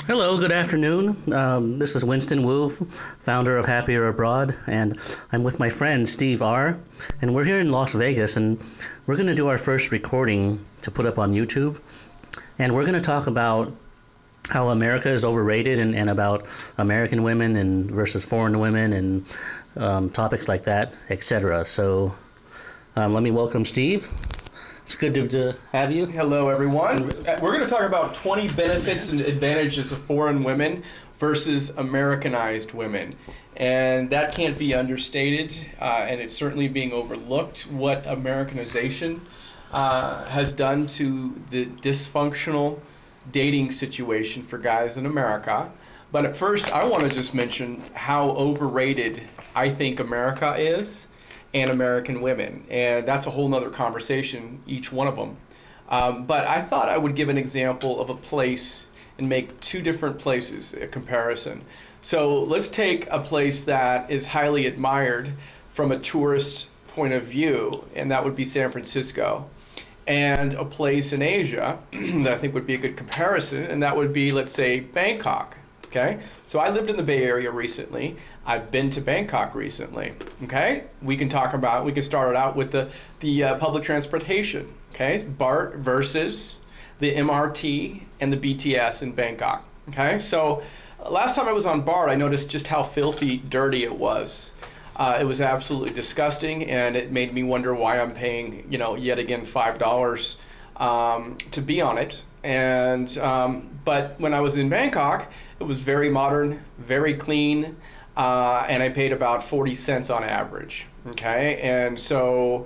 Hello, good afternoon. This is Winston Wu, founder of Happier Abroad, and I'm with my friend Steve R. And we're here in Las Vegas, and we're going to do our first recording to put up on YouTube. And we're going to talk about how America is overrated and about American women and versus foreign women and topics like that, etc. So let me welcome Steve. It's good to have you. Hello, everyone. We're going to talk about 20 benefits and advantages of foreign women versus Americanized women. And that can't be understated, and it's certainly being overlooked what Americanization has done to the dysfunctional dating situation for guys in America. But at first, I want to just mention how overrated I think America is and American women, and that's a whole nother conversation, each one of them. But I thought I would give an example of a place and make two different places a comparison. So let's take a place that is highly admired from a tourist point of view, and that would be San Francisco, and a place in Asia that I think would be a good comparison, and that would be, let's say, Bangkok. Okay, so I lived in the Bay Area recently. I've been to Bangkok recently. Okay, we can start it out with the public transportation. Okay, BART versus the MRT and the BTS in Bangkok. Okay, so last time I was on BART, I noticed just how filthy dirty it was. It was absolutely disgusting, and it made me wonder why I'm paying, yet again $5 to be on it. And but when I was in Bangkok, it was very modern, very clean, and I paid about 40 cents on average. Okay, and so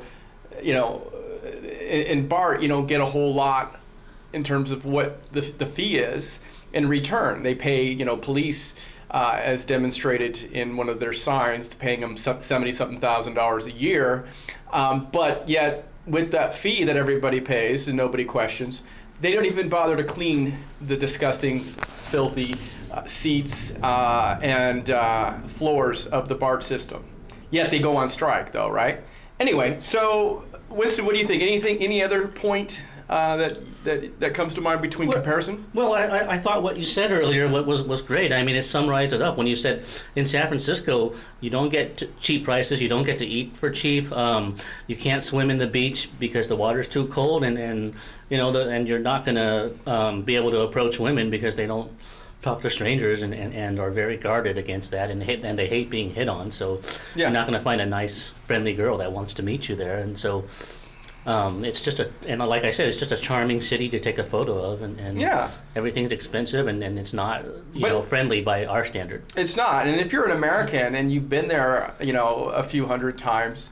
in BART you don't get a whole lot in terms of what the fee is in return. They pay police. As demonstrated in one of their signs, paying them $70-something thousand a year, but yet with that fee that everybody pays and nobody questions, they don't even bother to clean the disgusting, filthy seats and floors of the BART system. Yet they go on strike, though, right? Anyway, so Winston, what do you think? Any other point that comes to mind between comparison? Well, I thought what you said earlier was great. I mean, it summarized it up when you said in San Francisco you don't get cheap prices, you don't get to eat for cheap, you can't swim in the beach because the water's too cold, and you're not going to be able to approach women because they don't talk to strangers and are very guarded against that, and they hate being hit on. So You're not going to find a nice, friendly girl that wants to meet you there, and so. It's just like I said, it's just a charming city to take a photo of, and everything's expensive, and it's not friendly by our standard. It's not, and if you're an American and you've been there, a few hundred times,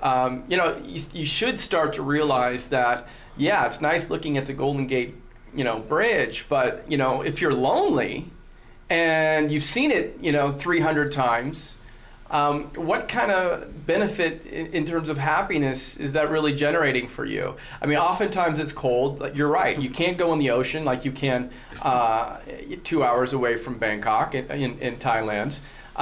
you should start to realize that it's nice looking at the Golden Gate, Bridge, but if you're lonely and you've seen it, 300 times. What kind of benefit in terms of happiness is that really generating for you? I mean, oftentimes it's cold. You're right. You can't go in the ocean like you can 2 hours away from Bangkok in Thailand.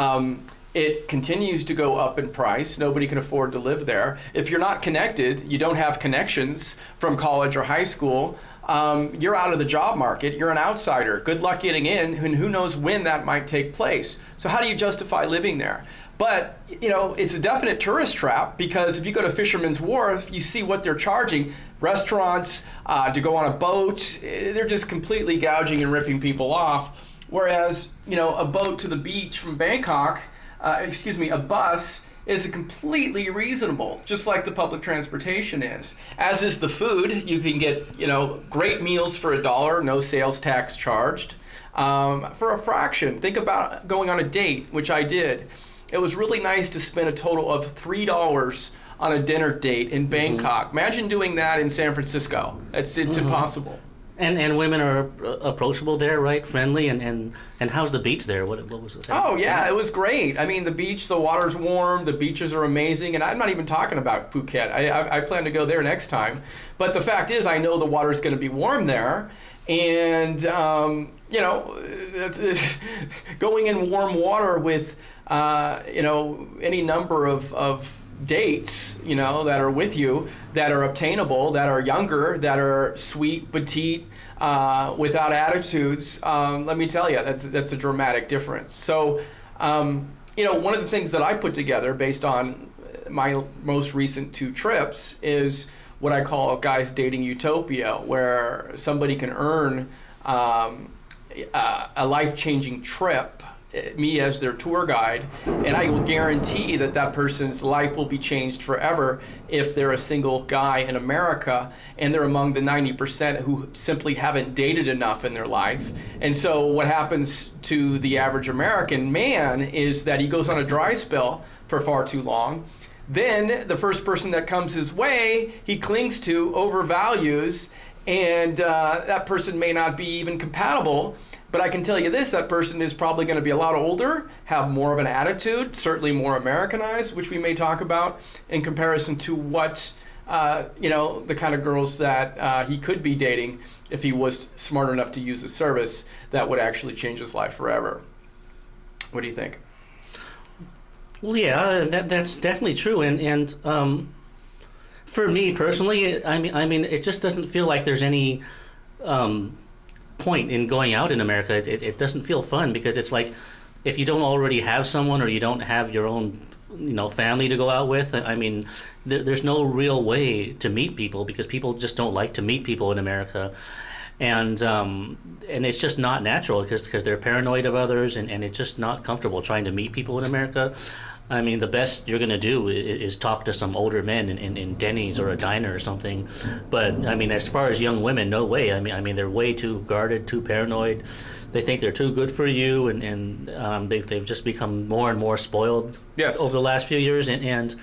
It continues to go up in price. Nobody can afford to live there. If you're not connected, you don't have connections from college or high school, you're out of the job market. You're an outsider. Good luck getting in, and who knows when that might take place. So how do you justify living there? But, it's a definite tourist trap, because if you go to Fisherman's Wharf, you see what they're charging. Restaurants, to go on a boat, they're just completely gouging and ripping people off. Whereas, a boat to the beach from Bangkok, a bus is completely reasonable, just like the public transportation is. As is the food. You can get, great meals for $1, no sales tax charged, for a fraction. Think about going on a date, which I did. It was really nice to spend a total of $3 on a dinner date in Bangkok. Mm-hmm. Imagine doing that in San Francisco. It's impossible. And women are approachable there, right? Friendly, and how's the beach there? What was it? Oh yeah, it was great. I mean, the beach, the water's warm, the beaches are amazing, and I'm not even talking about Phuket. I plan to go there next time. But the fact is, I know the water's going to be warm there, and going in warm water with any number of dates, that are with you, that are obtainable, that are younger, that are sweet, petite, without attitudes, let me tell you, that's a dramatic difference. So, one of the things that I put together based on my most recent 2 trips is what I call Guys Dating Utopia, where somebody can earn a life-changing trip, me as their tour guide, and I will guarantee that person's life will be changed forever if they're a single guy in America and they're among the 90% who simply haven't dated enough in their life. And so what happens to the average American man is that he goes on a dry spell for far too long. Then the first person that comes his way, he clings to, overvalues, and that person may not be even compatible. But I can tell you this, that person is probably going to be a lot older, have more of an attitude, certainly more Americanized, which we may talk about, in comparison to what, the kind of girls that he could be dating if he was smart enough to use a service that would actually change his life forever. What do you think? Well, yeah, that's definitely true, and for me personally, I mean, it just doesn't feel like there's any point in going out in America. It doesn't feel fun because it's like if you don't already have someone or you don't have your own, family to go out with. I mean, there's no real way to meet people because people just don't like to meet people in America. And it's just not natural because they're paranoid of others, and it's just not comfortable trying to meet people in America. I mean, the best you're going to do is talk to some older men in Denny's or a diner or something. But, I mean, as far as young women, no way. I mean, they're way too guarded, too paranoid. They think they're too good for you, and they've just become more and more spoiled over the last few years. And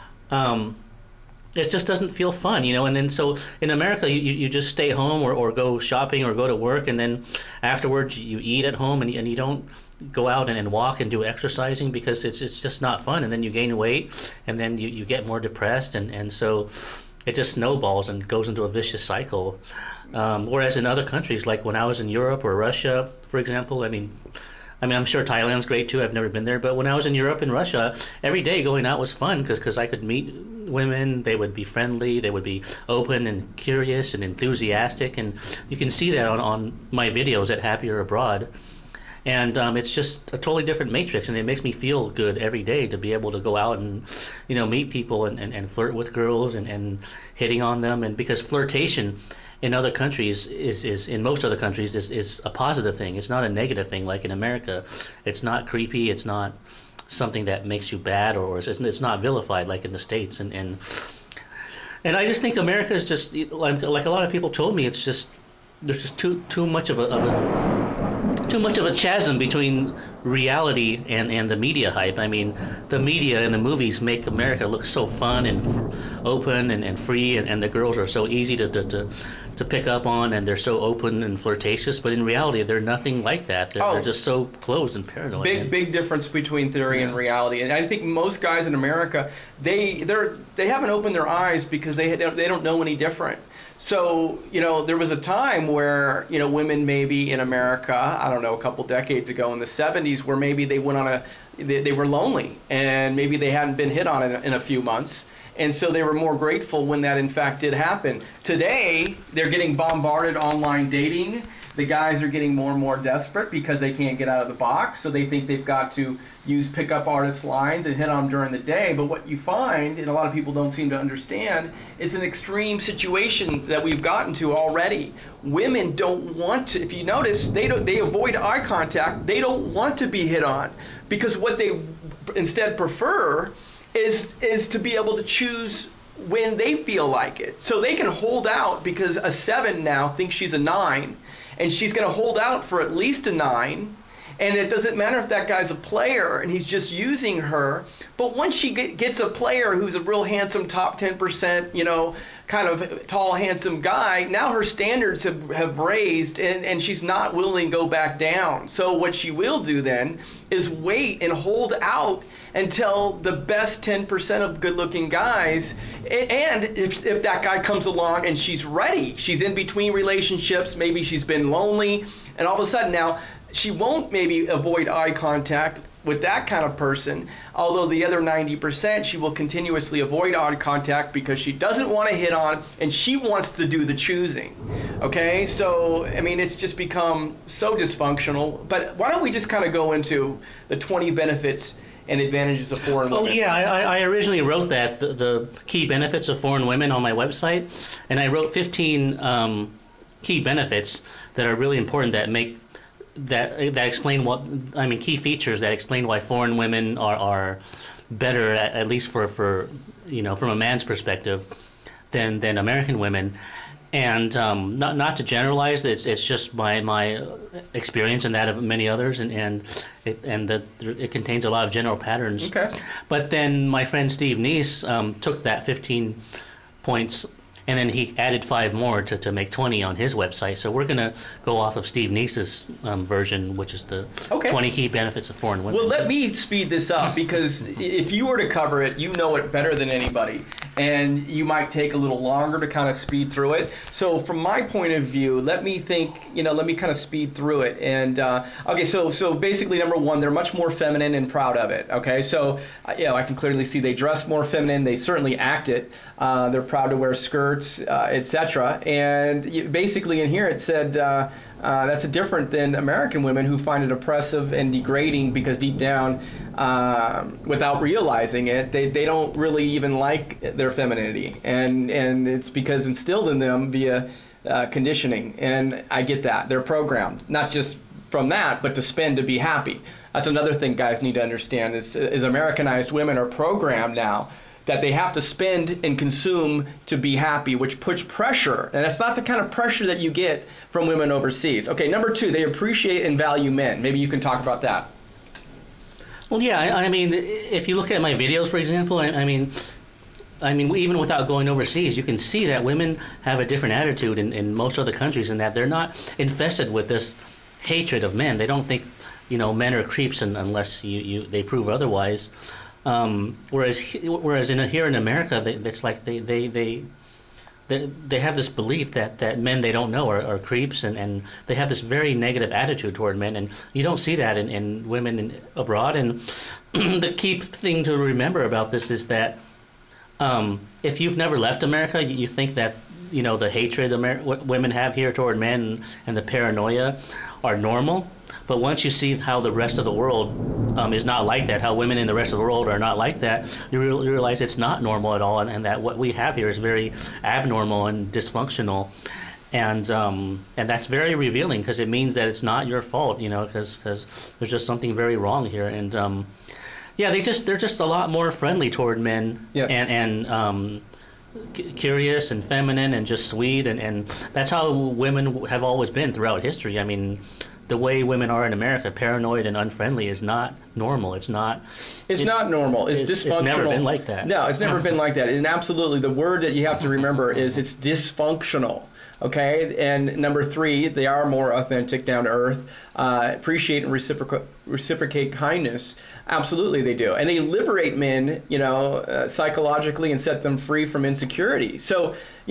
it just doesn't feel fun, And then so in America, you just stay home or go shopping or go to work, and then afterwards you eat at home, and you don't go out and walk and do exercising because it's just not fun. And then you gain weight, and then you get more depressed, and so it just snowballs and goes into a vicious cycle. Whereas in other countries, like when I was in Europe or Russia, for example, I mean, I'm sure Thailand's great too. I've never been there, but when I was in Europe and Russia, every day going out was fun because I could meet women. They would be friendly. They would be open and curious and enthusiastic, and you can see that on my videos at Happier Abroad. And it's just a totally different matrix, and it makes me feel good every day to be able to go out and, meet people and flirt with girls and hitting on them. And because flirtation in other countries is in most other countries is a positive thing. It's not a negative thing like in America. It's not creepy. It's not something that makes you bad, or it's not vilified like in the States. And I just think America is just like a lot of people told me. It's just there's just too much of a chasm between reality and the media hype. I mean, the media and the movies make America look so fun and open and free, and the girls are so easy to pick up on, and they're so open and flirtatious. But in reality, they're nothing like that. They're just so closed and paranoid. Big difference between theory and reality. And I think most guys in America, they haven't opened their eyes because they don't know any different. So, there was a time where, women maybe in America, I don't know, a couple decades ago in the 70s, where maybe they went they were lonely, and maybe they hadn't been hit on in a few months. And so they were more grateful when that in fact did happen. Today, they're getting bombarded online dating. The guys are getting more and more desperate because they can't get out of the box. So they think they've got to use pickup artist lines and hit on them during the day. But what you find, and a lot of people don't seem to understand, is an extreme situation that we've gotten to already. Women don't want to, if you notice, they avoid eye contact. They don't want to be hit on because what they instead prefer is to be able to choose when they feel like it. So they can hold out because a 7 now thinks she's a 9, and she's going to hold out for at least a 9. And it doesn't matter if that guy's a player and he's just using her. But once she gets a player who's a real handsome top 10%, kind of tall, handsome guy, now her standards have raised, and she's not willing to go back down. So what she will do then is wait and hold out until the best 10% of good-looking guys, and if that guy comes along and she's ready, she's in between relationships, maybe she's been lonely, and all of a sudden now, she won't maybe avoid eye contact with that kind of person, although the other 90%, she will continuously avoid eye contact because she doesn't want to hit on and she wants to do the choosing. Okay, so I mean, it's just become so dysfunctional. But why don't we just kind of go into the 20 benefits and advantages of foreign women? Oh yeah, I originally wrote that the key benefits of foreign women on my website, and I wrote 15 key benefits that are really important that explain key features that explain why foreign women are better at least for from a man's perspective than American women. And not to generalize, it's just my experience and that of many others, and it contains a lot of general patterns. Okay. But then my friend Steve Neese took that 15 points, and then he added 5 more to make 20 on his website. So we're going to go off of Steve Neese's version, which is the 20 key benefits of foreign women. Well, let me speed this up, because if you were to cover it, you know it better than anybody. And you might take a little longer to kind of speed through it. So from my point of view, let me kind of speed through it. And so basically, number one, they're much more feminine and proud of it. Okay, so I can clearly see they dress more feminine. They certainly act it. They're proud to wear skirts, etc. And basically in here it said that's different than American women who find it oppressive and degrading because deep down, without realizing it, they don't really even like their femininity, and it's because instilled in them via conditioning. And I get that they're programmed not just from that, but to spend to be happy. That's another thing guys need to understand is Americanized women are programmed now that they have to spend and consume to be happy, which puts pressure. And that's not the kind of pressure that you get from women overseas. Okay, number 2, they appreciate and value men. Maybe you can talk about that. Well, yeah, I mean, if you look at my videos, for example, I mean, even without going overseas, you can see that women have a different attitude in most other countries, and that they're not infested with this hatred of men. They don't think, men are creeps unless they prove otherwise. Whereas here in America, it's like they have this belief that men they don't know are creeps, and they have this very negative attitude toward men, and you don't see that in women abroad. And the key thing to remember about this is that if you've never left America, you think that the hatred women have here toward men and the paranoia are normal. But once you see how the rest of the world is not like that, how women in the rest of the world are not like that, you realize it's not normal at all, and that what we have here is very abnormal and dysfunctional. And that's very revealing, because it means that it's not your fault, because there's just something very wrong here. And they're just a lot more friendly toward men. Yes. And curious and feminine and just sweet, and that's how women have always been throughout history. I mean, the way women are in America, paranoid and unfriendly, is not normal. It's not normal. It's dysfunctional. It's never been like that. No, it's never been like that. And absolutely, the word that you have to remember is it's dysfunctional. Okay, and number 3, they are more authentic, down to earth, appreciate and reciprocate kindness. Absolutely, they do, and they liberate men, psychologically, and set them free from insecurity. So,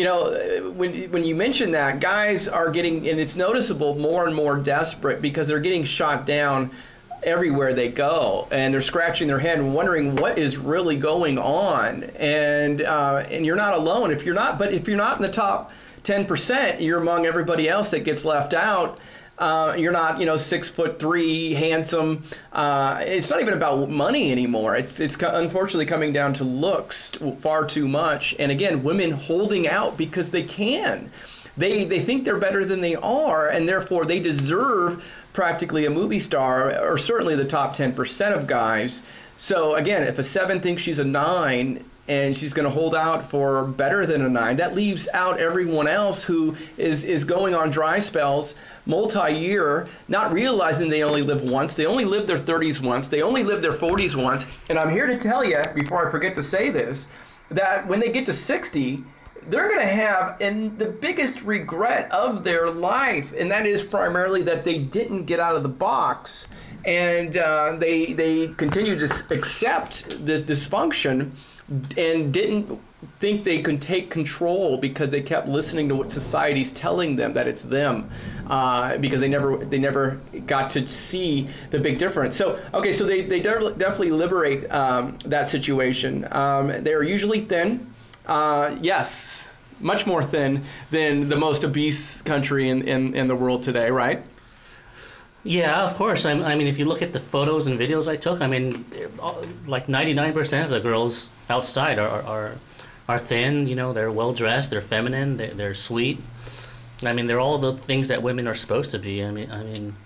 when you mention that, guys are getting, and it's noticeable, more and more desperate because they're getting shot down everywhere they go, and they're scratching their head and wondering what is really going on. And you're not alone. If you're not in the top 10%, you're among everybody else that gets left out. You're not, 6'3", handsome. It's not even about money anymore. It's unfortunately coming down to looks far too much. And again, women holding out because they can. They think they're better than they are, and therefore they deserve practically a movie star, or certainly the top 10% of guys. So again, if a 7 thinks she's a 9, and she's going to hold out for better than a 9, that leaves out everyone else who is going on dry spells multi-year, not realizing they only live once. They only live their 30s once. They only live their 40s once. And I'm here to tell you, before I forget to say this, that when they get to 60, they're going to have the biggest regret of their life, and that is primarily that they didn't get out of the box, and they continue to accept this dysfunction and didn't think they can take control because they kept listening to what society's telling them that it's them, because they never got to see the big difference. So okay, so they definitely liberate that situation. They are usually thin, yes, much more thin than the most obese country in the world today, right? Yeah, of course. I mean, if you look at the photos and videos I took, I mean, like 99% of the girls outside are thin. You know, they're well dressed, they're feminine, they're sweet. I mean, they're all the things that women are supposed to be. I mean,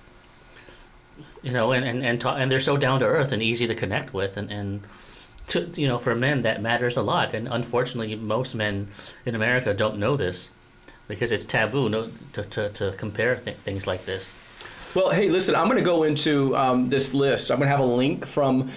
you know, and they're so down to earth and easy to connect with, and to, you know, for men that matters a lot. And unfortunately, most men in America don't know this because it's taboo, to compare things like this. Well, hey, listen, I'm going to go into this list. I'm going to have a link from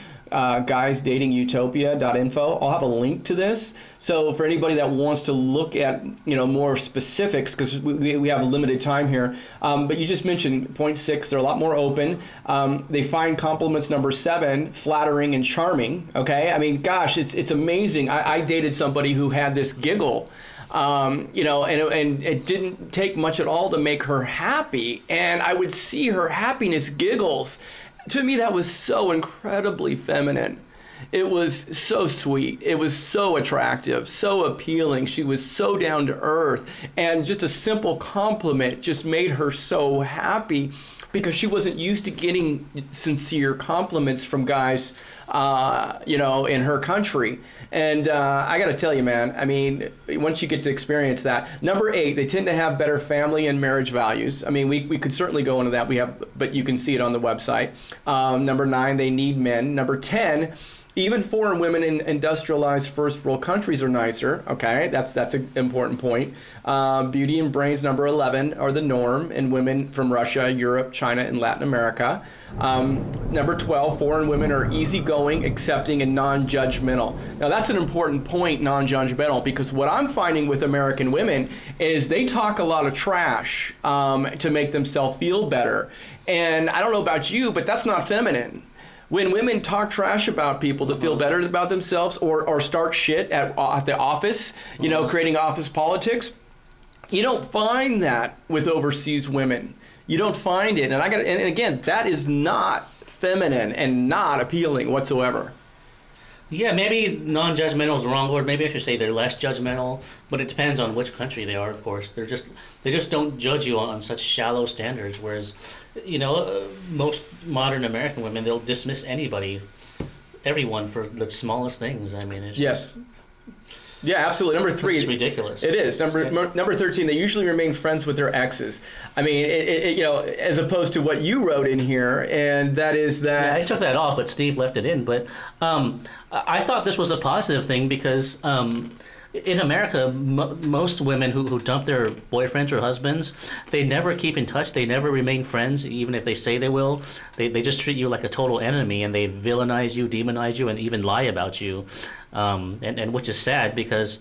guysdatingutopia.info. I'll have a link to this. So for anybody that wants to look at, you know, more specifics, because we have a limited time here. But you just mentioned point 6, they're a lot more open. They find compliments number 7 flattering and charming. Okay, I mean, gosh, it's amazing. I dated somebody who had this giggle. You know, and it didn't take much at all to make her happy. And I would see her happiness giggles. To me, that was so incredibly feminine. It was so sweet. It was so attractive, so appealing. She was so down to earth. And just a simple compliment just made her so happy because she wasn't used to getting sincere compliments from guys, you know, in her country. And I got to tell you, man, I mean, once you get to experience that. Number 8, they tend to have better family and marriage values. I mean, we could certainly go into that. But you can see it on the website. Number 9, they need men. Number 10, even foreign women in industrialized first world countries are nicer. Okay, that's an important point. Beauty and brains, number 11, are the norm in women from Russia, Europe, China, and Latin America. Number 12, foreign women are easygoing, accepting, and non-judgmental. Now that's an important point, non-judgmental, because what I'm finding with American women is they talk a lot of trash to make themselves feel better. And I don't know about you, but that's not feminine. When women talk trash about people to feel better about themselves, or start shit at the office, you know, creating office politics, you don't find that with overseas women. You don't find it. And again, that is not feminine and not appealing whatsoever. Yeah, maybe non-judgmental is the wrong word. Maybe I should say they're less judgmental, but it depends on which country they are, of course. They just don't judge you on such shallow standards, whereas, you know, most modern American women, they'll dismiss everyone for the smallest things. I mean, it's yes. Yeah, absolutely. Number 3, it's ridiculous. It is. Number 13, they usually remain friends with their exes. I mean, you know, as opposed to what you wrote in here, and that is that. Yeah, I took that off, but Steve left it in. But I thought this was a positive thing because in America, most women who dump their boyfriends or husbands, they never keep in touch. They never remain friends, even if they say they will. They just treat you like a total enemy, and they villainize you, demonize you, and even lie about you. And which is sad because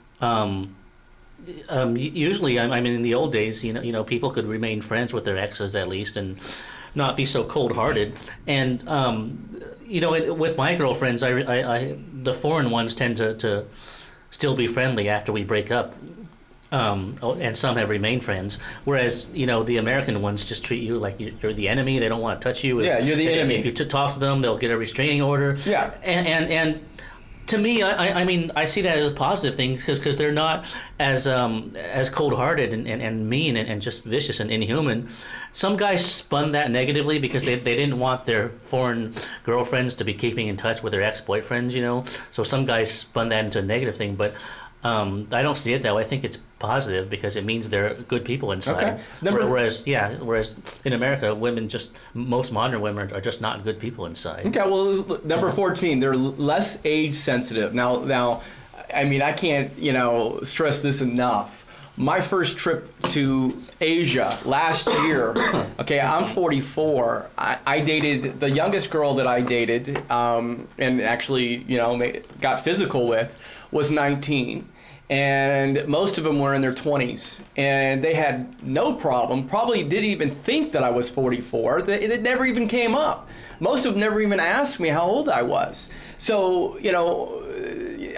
usually, I mean, in the old days, you know, people could remain friends with their exes at least, and not be so cold-hearted. And you know, with my girlfriends, the foreign ones tend to still be friendly after we break up. And some have remained friends, whereas, you know, the American ones just treat you like you're the enemy. They don't want to touch you. Yeah, you're the enemy. If you talk to them, they'll get a restraining order. Yeah. And to me, I mean, I see that as a positive thing because they're not as cold-hearted and mean and just vicious and inhuman. Some guys spun that negatively because they didn't want their foreign girlfriends to be keeping in touch with their ex-boyfriends, you know. So some guys spun that into a negative thing, but I don't see it that way. I think it's positive because it means they're good people inside. Okay. Whereas in America, most modern women are just not good people inside. Okay, well, number 14, they're less age sensitive. Now, I mean, I can't, you know, stress this enough. My first trip to Asia last year, okay, I'm 44. I dated, the youngest girl that I dated, and actually, you know, got physical with, was 19. And most of them were in their 20s. And they had no problem, probably didn't even think that I was 44. It never even came up. Most of them never even asked me how old I was. So, you know,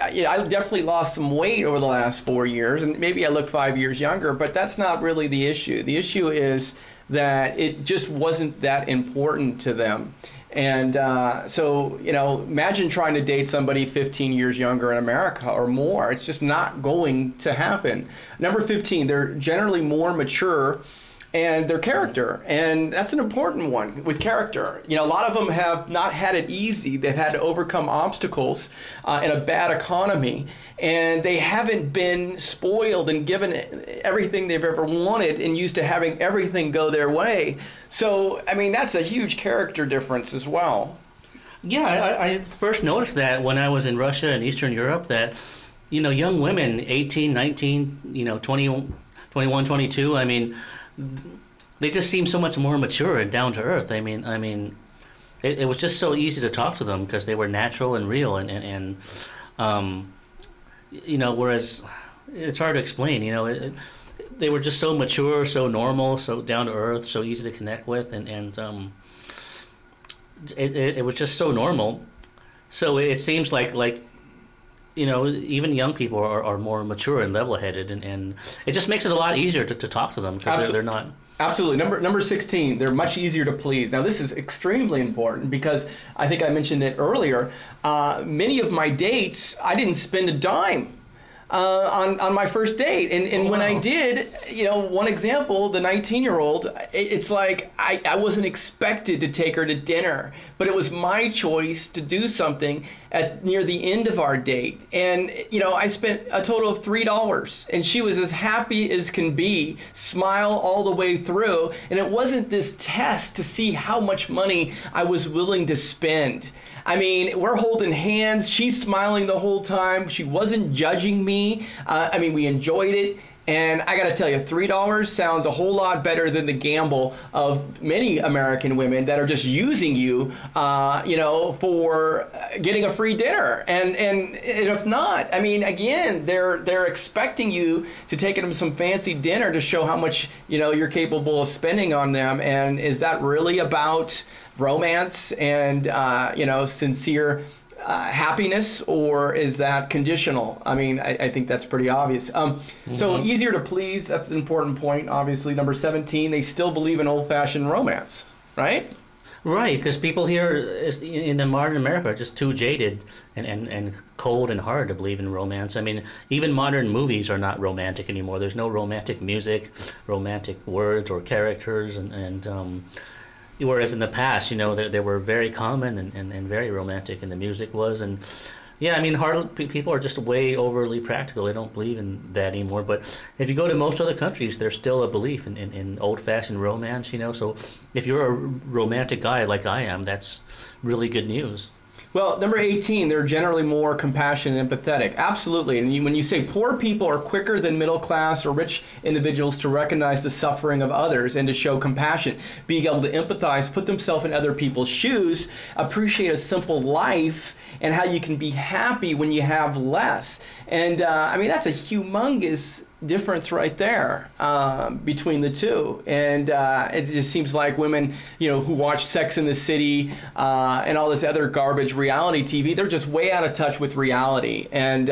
I definitely lost some weight over the last 4 years, and maybe I look 5 years younger, but that's not really the issue. The issue is that it just wasn't that important to them. And so, imagine trying to date somebody 15 years younger in America or more. It's just not going to happen. Number 15, they're generally more mature and their character. And that's an important one with character. A lot of them have not had it easy. They've had to overcome obstacles in a bad economy. And they haven't been spoiled and given everything they've ever wanted and used to having everything go their way. So, that's a huge character difference as well. Yeah, I first noticed that when I was in Russia and Eastern Europe that, young women, 18, 19, 20, 21, 22, they just seem so much more mature and down to earth. It was just so easy to talk to them because they were natural and real, and whereas it's hard to explain. They were just so mature, so normal, so down to earth, so easy to connect with, and it was just so normal. So it seems like even young people are more mature and level-headed, and it just makes it a lot easier to talk to them because they're not. Absolutely. Number 16, they're much easier to please. Now, this is extremely important because I think I mentioned it earlier. Many of my dates, I didn't spend a dime on my first date. And when I did, one example, the 19-year-old, it's like I wasn't expected to take her to dinner, but it was my choice to do something near the end of our date. And, I spent a total of $3, and she was as happy as can be, smile all the way through. And it wasn't this test to see how much money I was willing to spend. We're holding hands. She's smiling the whole time. She wasn't judging me. We enjoyed it. And I got to tell you, $3 sounds a whole lot better than the gamble of many American women that are just using you, for getting a free dinner. And if not, again, they're expecting you to take them to some fancy dinner to show how much, you're capable of spending on them. And is that really about romance and, sincere happiness, or is that conditional? I think that's pretty obvious. So easier to please, that's an important point, obviously. Number 17, they still believe in old-fashioned romance, right? Right, because people here in the modern America are just too jaded and cold and hard to believe in romance. Even modern movies are not romantic anymore. There's no romantic music, romantic words or characters, and whereas in the past, they were very common and very romantic, and the music was. And people are just way overly practical. They don't believe in that anymore. But if you go to most other countries, there's still a belief in old-fashioned romance, So if you're a romantic guy like I am, that's really good news. Well, number 18, they're generally more compassionate and empathetic. Absolutely. And when you say poor people are quicker than middle class or rich individuals to recognize the suffering of others and to show compassion, being able to empathize, put themselves in other people's shoes, appreciate a simple life, and how you can be happy when you have less. And that's a humongous difference right there between the two. And it just seems like women, who watch Sex and the City and all this other garbage reality TV, they're just way out of touch with reality. And,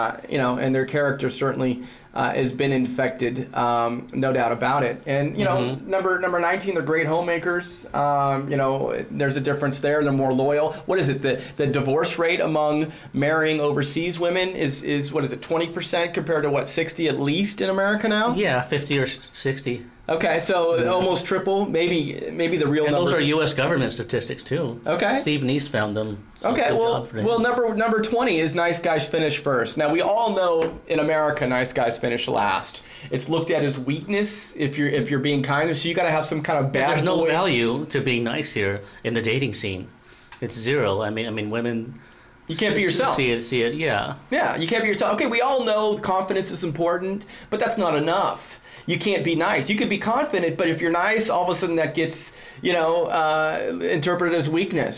and their character certainly has been infected, no doubt about it. And, number 19, they're great homemakers. There's a difference there. They're more loyal. What is it? The divorce rate among marrying overseas women is what is it, 20% compared to 60 at least in America now? Yeah, 50 or 60. Okay, so almost triple, maybe the real numbers. And those are U.S. government statistics too. Okay. Steve Neese found them. Okay, well, number 20 is nice guys finish first. Now we all know in America, nice guys finish last. It's looked at as weakness if you're being kind. So you got to have some kind of bad. There's no value to being nice here in the dating scene. It's zero. Women. You can't be yourself. See it. Yeah. Yeah, you can't be yourself. Okay, we all know confidence is important, but that's not enough. You can't be nice. You could be confident, but if you're nice, all of a sudden that gets, interpreted as weakness.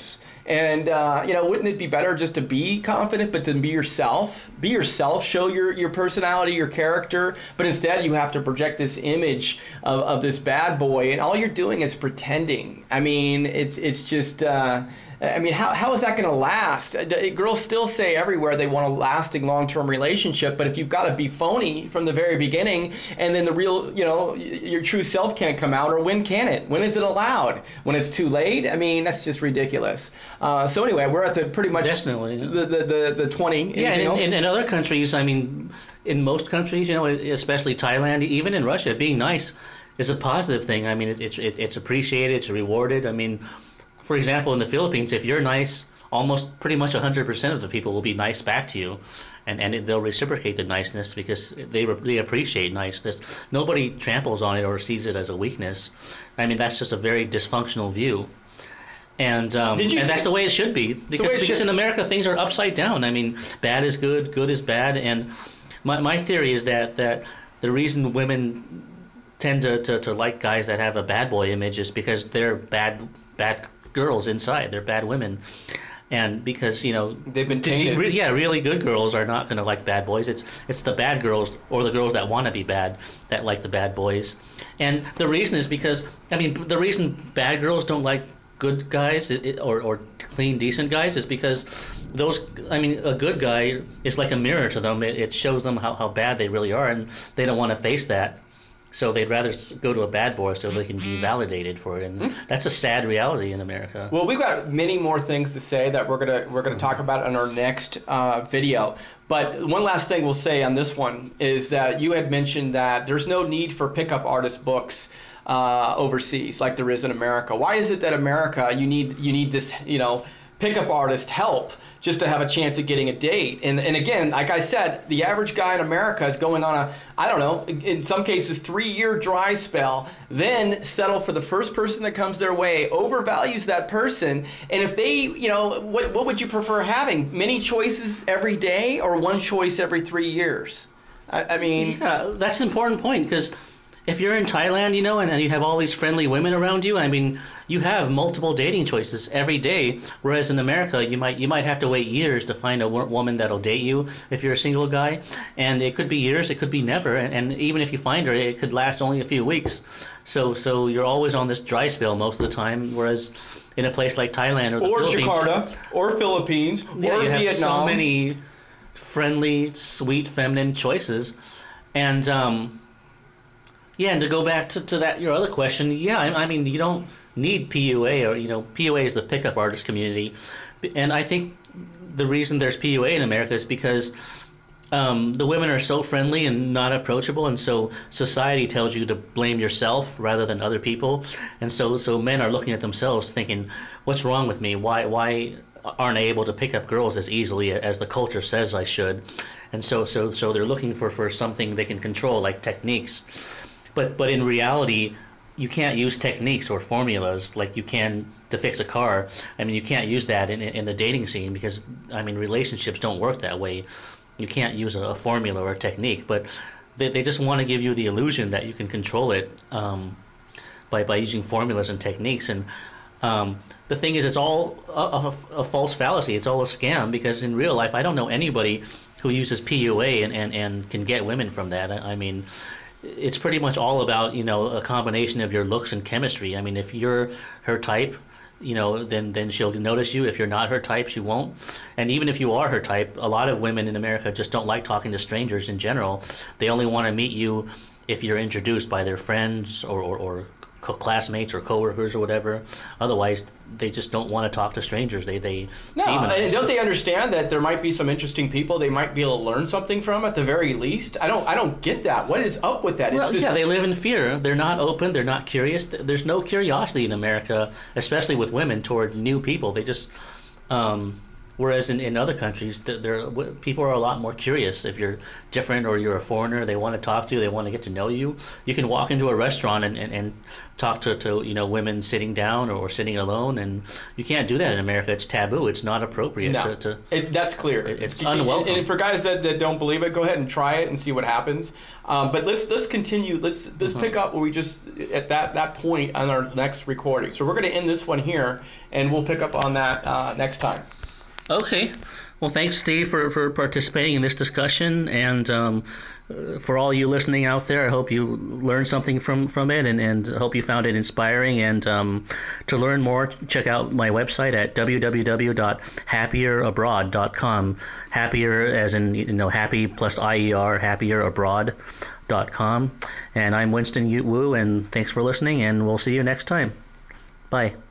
And wouldn't it be better just to be confident, but then be yourself? Be yourself, show your personality, your character. But instead, you have to project this image of this bad boy, and all you're doing is pretending. I mean, it's just. How is that going to last? Girls still say everywhere they want a lasting, long-term relationship, but if you've got to be phony from the very beginning, and then the real, your true self can't come out, or when can it? When is it allowed? When it's too late? I mean, that's just ridiculous. So anyway, we're at the pretty much definitely the 20. Yeah, in other countries, I mean, in most countries, especially Thailand, even in Russia, being nice is a positive thing. I mean, it's appreciated, it's rewarded. I mean, for example, in the Philippines, if you're nice, almost pretty much 100% of the people will be nice back to you, and they'll reciprocate the niceness because they appreciate niceness. Nobody tramples on it or sees it as a weakness. I mean, that's just a very dysfunctional view. And that's the way it should be, because in America things are upside down. I mean, bad is good, good is bad, and my theory is that the reason women tend to like guys that have a bad boy image is because they're bad girls inside. They're bad women, and because they've been tainted. Really good girls are not going to like bad boys. It's the bad girls, or the girls that want to be bad, that like the bad boys. And the reason is because the reason bad girls don't like good guys or clean, decent guys is because a good guy is like a mirror to them. It shows them how bad they really are, and they don't want to face that. So they'd rather go to a bad boy so they can be validated for it, and that's a sad reality in America. Well, we've got many more things to say that we're gonna talk about in our next video. But one last thing we'll say on this one is that you had mentioned that there's no need for pickup artist books overseas like there is in America. Why is it that America you need this pickup artist help just to have a chance at getting a date? And again, like I said, the average guy in America is going on in some cases 3-year dry spell, then settle for the first person that comes their way, overvalues that person. And if they, what would you prefer having? Many choices every day, or one choice every 3 years? I mean, yeah, that's an important point, because if you're in Thailand, and you have all these friendly women around you, I mean, you have multiple dating choices every day. Whereas in America, you might have to wait years to find a woman that'll date you if you're a single guy, and it could be years, it could be never, and even if you find her, it could last only a few weeks. So you're always on this dry spell most of the time. Whereas in a place like Thailand or the Philippines, Jakarta, or Philippines, or you Vietnam, have so many friendly, sweet, feminine choices, and and to go back to that your other question, I mean, you don't need PUA, or PUA is the pickup artist community, and I think the reason there's PUA in America is because the women are so friendly and not approachable, and so society tells you to blame yourself rather than other people, and so men are looking at themselves thinking, what's wrong with me? Why aren't I able to pick up girls as easily as the culture says I should? And so they're looking for something they can control, like techniques. But in reality, you can't use techniques or formulas like you can to fix a car. I mean, you can't use that in the dating scene, because, relationships don't work that way. You can't use a formula or a technique, but they just want to give you the illusion that you can control it by using formulas and techniques. And the thing is, it's all a false fallacy. It's all a scam, because in real life, I don't know anybody who uses PUA and can get women from that. I mean, it's pretty much all about, a combination of your looks and chemistry. I mean, if you're her type, then she'll notice you. If you're not her type, she won't. And even if you are her type, a lot of women in America just don't like talking to strangers in general. They only want to meet you if you're introduced by their friends or classmates or coworkers or whatever. Otherwise, they just don't want to talk to strangers. They and don't they understand that there might be some interesting people they might be able to learn something from at the very least? I don't get that. What is up with that? Well, they live in fear. They're not open. They're not curious. There's no curiosity in America, especially with women, toward new people. They just Whereas in other countries, people are a lot more curious. If you're different or you're a foreigner, they want to talk to you. They want to get to know you. You can walk into a restaurant and talk to women sitting down or sitting alone, and you can't do that in America. It's taboo. It's not appropriate. No, that's clear. It's unwelcome. And for guys that don't believe it, go ahead and try it and see what happens. But let's continue. Let's pick up where we just at that point on our next recording. So we're going to end this one here, and we'll pick up on that next time. Okay. Well, thanks, Steve, for participating in this discussion, and for all you listening out there, I hope you learned something from it, and hope you found it inspiring. And to learn more, check out my website at www.happierabroad.com. Happier as in happy plus IER, happierabroad.com. And I'm Winston Wu, and thanks for listening, and we'll see you next time. Bye.